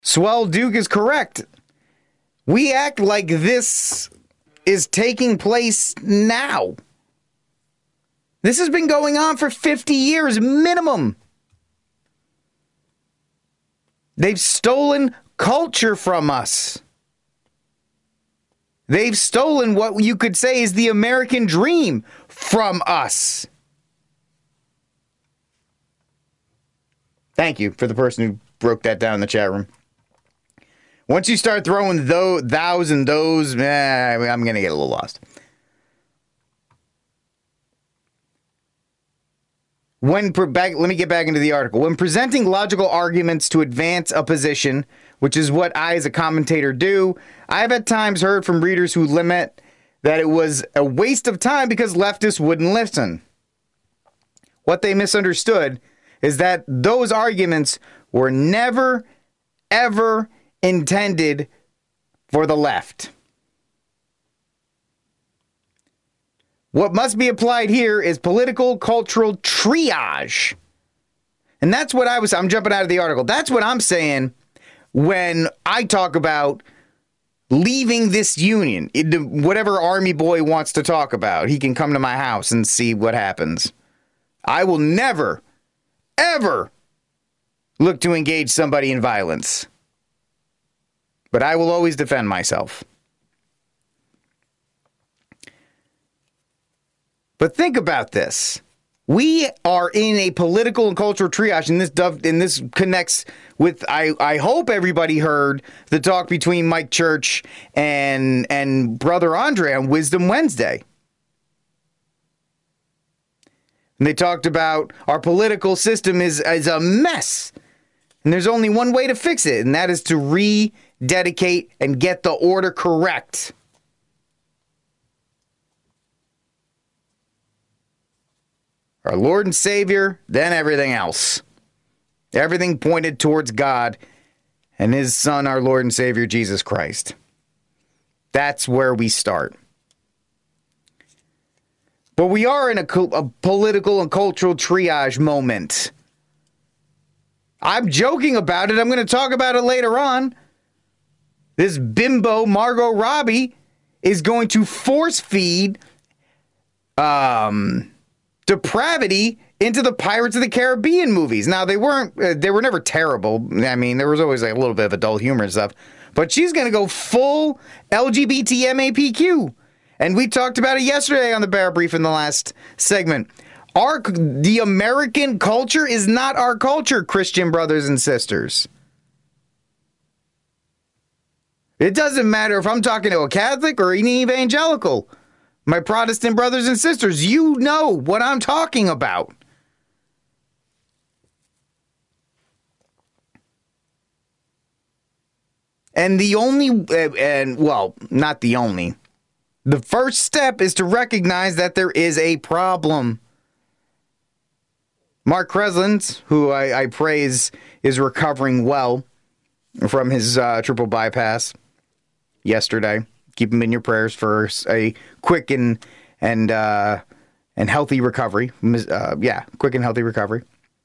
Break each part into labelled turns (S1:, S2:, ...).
S1: Swell Duke is correct. We act like this is taking place now. This has been going on for 50 years minimum. They've stolen culture from us. They've stolen what you could say is the American dream from us. Thank you for the person who broke that down in the chat room. Once you start throwing thous and those, I'm going to get a little lost. Let me get back into the article. When presenting logical arguments to advance a position, which is what I as a commentator do, I've at times heard from readers who lament that it was a waste of time because leftists wouldn't listen. What they misunderstood is that those arguments were never, ever intended for the left. What must be applied here is political cultural triage. And that's what I'm jumping out of the article. That's what I'm saying when I talk about leaving this union. Whatever army boy wants to talk about, he can come to my house and see what happens. I will never, ever look to engage somebody in violence. But I will always defend myself. But think about this. We are in a political and cultural triage, and this connects with, I hope everybody heard the talk between Mike Church and Brother Andre on Wisdom Wednesday. And they talked about our political system is a mess. And there's only one way to fix it, and that is to rededicate and get the order correct. Our Lord and Savior, then everything else. Everything pointed towards God and His Son, our Lord and Savior, Jesus Christ. That's where we start. But we are in a political and cultural triage moment. I'm joking about it. I'm going to talk about it later on. This bimbo, Margot Robbie, is going to force feed depravity into the Pirates of the Caribbean movies. Now, they were never terrible. I mean, there was always like a little bit of adult humor and stuff. But she's going to go full LGBTMAPQ. And we talked about it yesterday on the Bear Brief in the last segment. The American culture is not our culture, Christian brothers and sisters. It doesn't matter if I'm talking to a Catholic or an evangelical. My Protestant brothers and sisters, you know what I'm talking about. And not the only. The first step is to recognize that there is a problem. Mark Kreslins, who I praise, is recovering well from his triple bypass yesterday. Keep him in your prayers for a quick and healthy recovery. Quick and healthy recovery.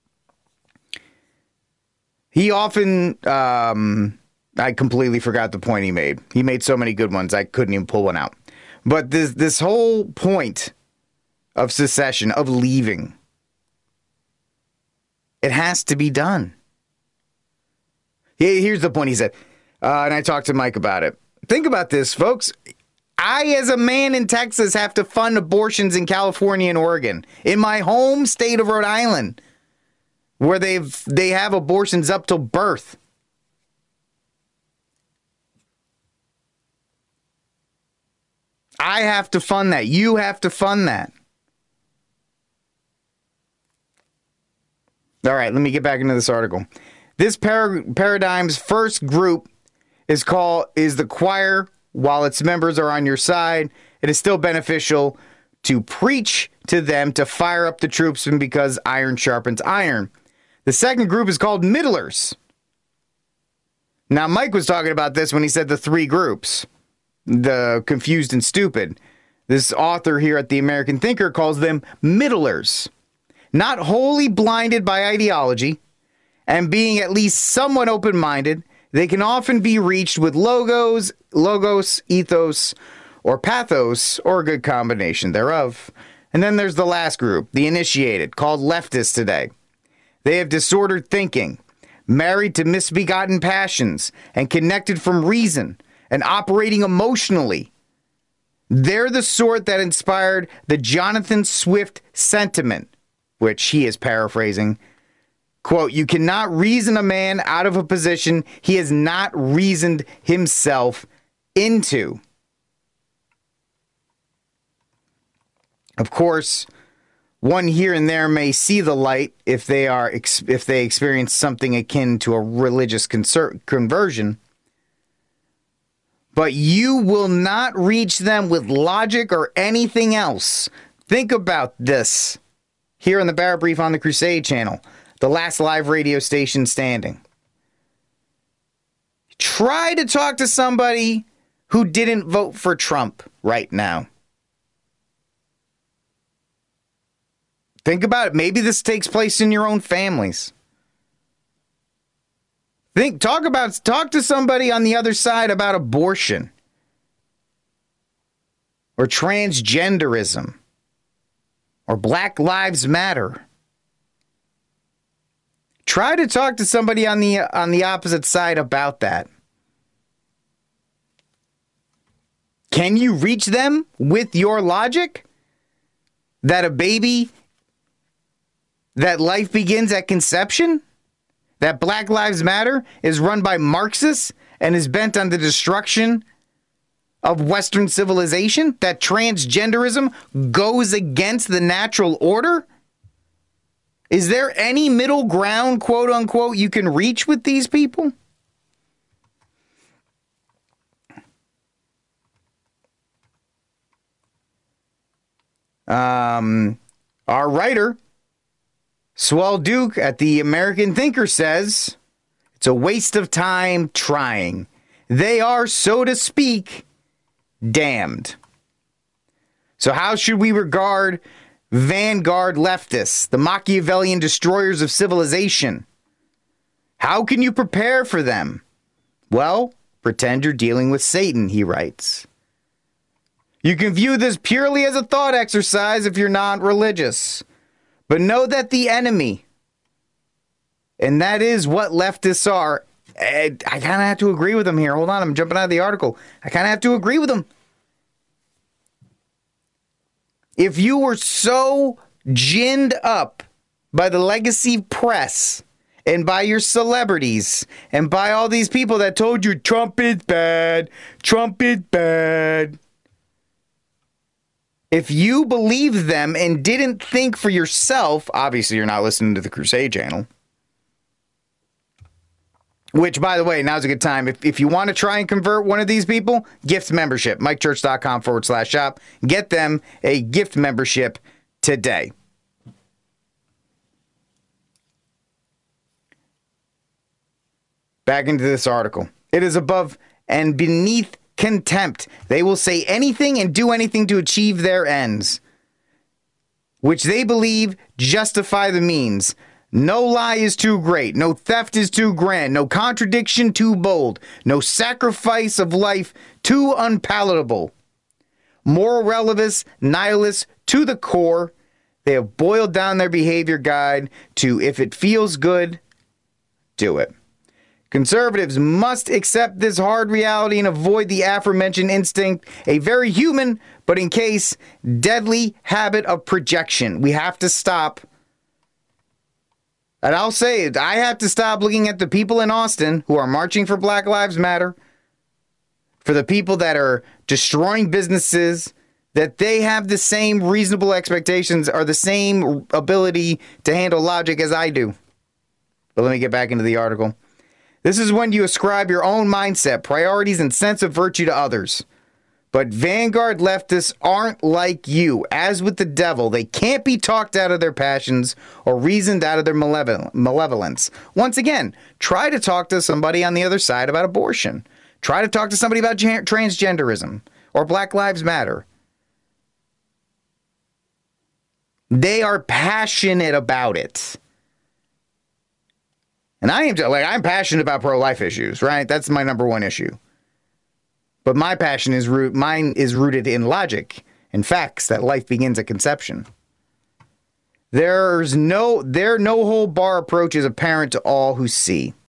S1: He often, I completely forgot the point he made. He made so many good ones, I couldn't even pull one out. But this whole point of secession, of leaving, it has to be done. Here's the point he said, and I talked to Mike about it. Think about this, folks. I, as a man in Texas, have to fund abortions in California and Oregon. In my home state of Rhode Island, where they have abortions up till birth. I have to fund that. You have to fund that. All right, let me get back into this article. This paradigm's first group is the choir. While its members are on your side, it is still beneficial to preach to them to fire up the troops, and because iron sharpens iron. The second group is called middlers. Now, Mike was talking about this when he said the three groups, the confused and stupid. This author here at the American Thinker calls them middlers, not wholly blinded by ideology and being at least somewhat open-minded, They can often be reached with logos, ethos, or pathos, or a good combination thereof. And then there's the last group, the initiated, called leftists today. They have disordered thinking, married to misbegotten passions, and connected from reason, and operating emotionally. They're the sort that inspired the Jonathan Swift sentiment, which he is paraphrasing. Quote, "You cannot reason a man out of a position he has not reasoned himself into." Of course, one here and there may see the light if they experience something akin to a religious conversion, but you will not reach them with logic or anything else. Think about this here on the Barrett Brief on the Crusade channel, the last live radio station standing. Try to talk to somebody who didn't vote for Trump right now. Think about it. Maybe this takes place in your own families. Talk to somebody on the other side about abortion or transgenderism or Black Lives Matter. Try to talk to somebody on the opposite side about that. Can you reach them with your logic that that life begins at conception? That Black Lives Matter is run by Marxists and is bent on the destruction of Western civilization? That transgenderism goes against the natural order? Is there any middle ground, quote unquote, you can reach with these people? Our writer, Swell Duke at the American Thinker, says, it's a waste of time trying. They are, so to speak, damned. So how should we regard vanguard leftists, the Machiavellian destroyers of civilization? How can you prepare for them? Well, pretend you're dealing with Satan, he writes. You can view this purely as a thought exercise if you're not religious. But know that the enemy, and that is what leftists are. I kind of have to agree with them here. Hold on, I'm jumping out of the article. I kind of have to agree with them. If you were so ginned up by the legacy press and by your celebrities and by all these people that told you Trump is bad, Trump is bad. If you believed them and didn't think for yourself, obviously you're not listening to the Crusade channel. Which, by the way, now's a good time. If you want to try and convert one of these people, gift membership, mikechurch.com/shop. Get them a gift membership today. Back into this article. It is above and beneath contempt. They will say anything and do anything to achieve their ends, which they believe justify the means. No lie is too great. No theft is too grand. No contradiction too bold. No sacrifice of life too unpalatable. Moral relativists, nihilists to the core. They have boiled down their behavior guide to, if it feels good, do it. Conservatives must accept this hard reality and avoid the aforementioned instinct, a very human, but in case, deadly habit of projection. We have to stop. And I'll say it, I have to stop looking at the people in Austin who are marching for Black Lives Matter, for the people that are destroying businesses, that they have the same reasonable expectations or the same ability to handle logic as I do. But let me get back into the article. This is when you ascribe your own mindset, priorities, and sense of virtue to others. But vanguard leftists aren't like you. As with the devil, they can't be talked out of their passions or reasoned out of their malevolence. Once again, try to talk to somebody on the other side about abortion. Try to talk to somebody about transgenderism or Black Lives Matter. They are passionate about it. And I'm passionate about pro-life issues, right? That's my number one issue. But mine is rooted in logic and facts that life begins at conception. No hold bar approach is apparent to all who see.